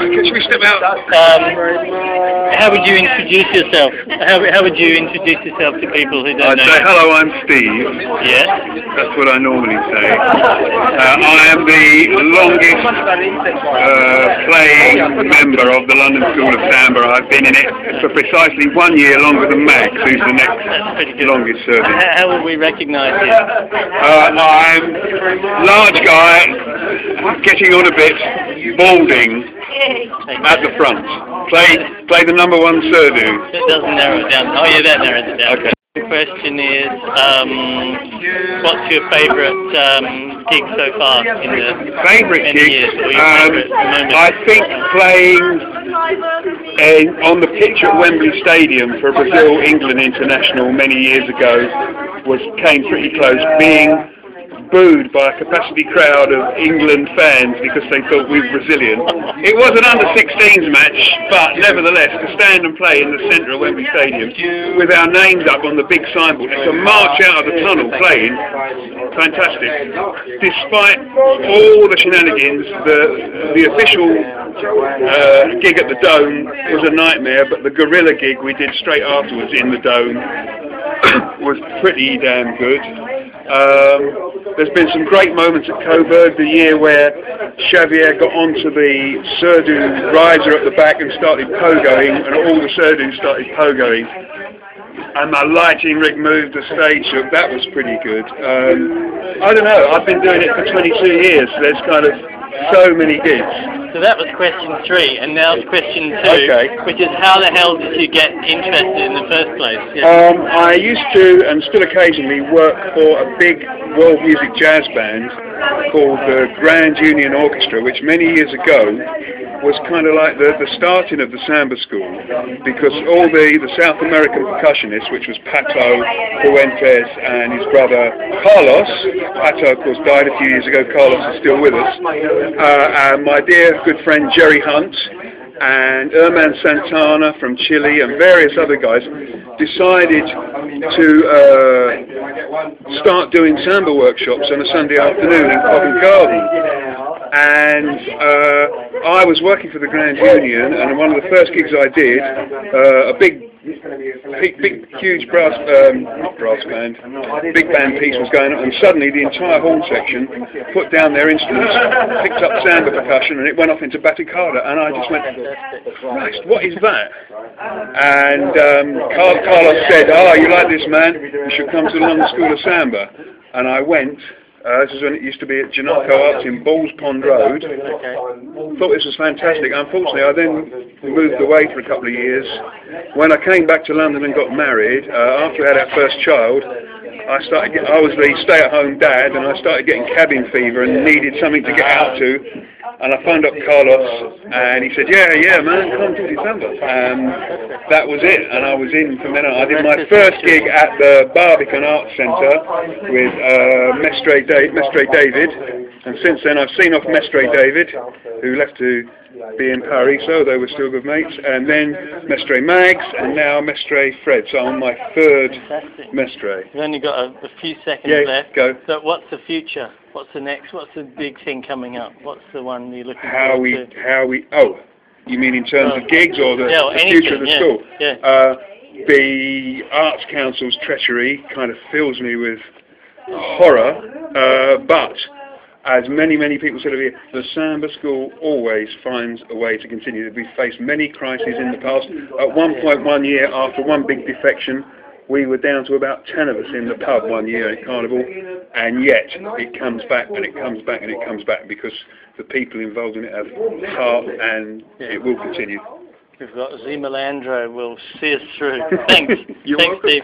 Should we step out? How would you introduce yourself? How would you introduce yourself to people who don't know? I'd say, hello, I'm Steve. Yeah? That's what I normally say. I am the longest playing member of the London School of Samba. I've been in it for precisely 1 year longer than Max, who's the next longest serving. How will we recognise you? I'm large guy, getting on a bit, balding at the front. Play the number one Surdu. That doesn't narrow it down. Oh yeah, that narrows it down. Okay. The question is, what's your favourite gig so far in the Favourite many gig? years? Or your favourite moment? I think playing on the pitch at Wembley Stadium for Brazil-England International many years ago came pretty close. Being booed by a capacity crowd of England fans because they thought we were Brazilian. It was an under-16s match, but nevertheless, to stand and play in the centre of Wembley Stadium with our names up on the big signboard, to march out of the tunnel playing, fantastic. Despite all the shenanigans, the official gig at the Dome was a nightmare, but the guerrilla gig we did straight afterwards in the Dome was pretty damn good. There's been some great moments at Coburg, the year where Xavier got onto the Surdu riser at the back and started pogoing, and all the Surdus started pogoing. And my lighting rig moved, the stage shook. That was pretty good. I don't know, I've been doing it for 22 years, so there's kind of so many gigs. So that was question 3, and now it's question 2, which is how the hell did you get interested in the first place? Yeah. I used to, and still occasionally, work for a big world music jazz band called the Grand Union Orchestra, which many years ago was kind of like the starting of the Samba School, because all the South American percussionists, which was Pato Fuentes and his brother Carlos. Pato, of course, died a few years ago. Carlos is still with us. And my dear good friend Jerry Hunt and Herman Santana from Chile and various other guys decided to start doing samba workshops on a Sunday afternoon in Covent Garden. And I was working for the Grand Union, and one of the first gigs I did, a big huge big band piece was going on, and suddenly the entire horn section put down their instruments, picked up samba percussion, and it went off into Batucada, and I just went, Christ, what is that? And Carlos said, you like this, man? You should come to the London School of Samba. And I went. This is when it used to be at Janaco Arts in Balls Pond Road. Thought this was fantastic. Unfortunately, I then moved away for a couple of years. When I came back to London and got married, after we had our first child, I was the stay-at-home dad, and I started getting cabin fever and needed something to get out to. And I phoned up Carlos, and he said, yeah, man, come to December. And that was it, and I was in from then on. I did my first gig at the Barbican Arts Centre with Mestre David, and since then I've seen off Mestre David, who left to be in Paris, so they were still good mates, and then Mestre Mags, and now Mestre Fred, so I'm on my third Mestre. You've only got a few seconds left. Go. So what's the future? What's the next? What's the big thing coming up? What's the one you're looking forward to? You mean in terms of gigs or the future of the school? Yeah. The Arts Council's treachery kind of fills me with horror, but as many people said over here, the Samba School always finds a way to continue. We've faced many crises in the past. At one point, 1 year, after one big defection, we were down to about 10 of us in the pub 1 year at Carnival, and yet it comes back and it comes back and it comes back because the people involved in it have heart, and it will continue. We've got Zima Landro will see us through. Thanks. Thanks, Steve.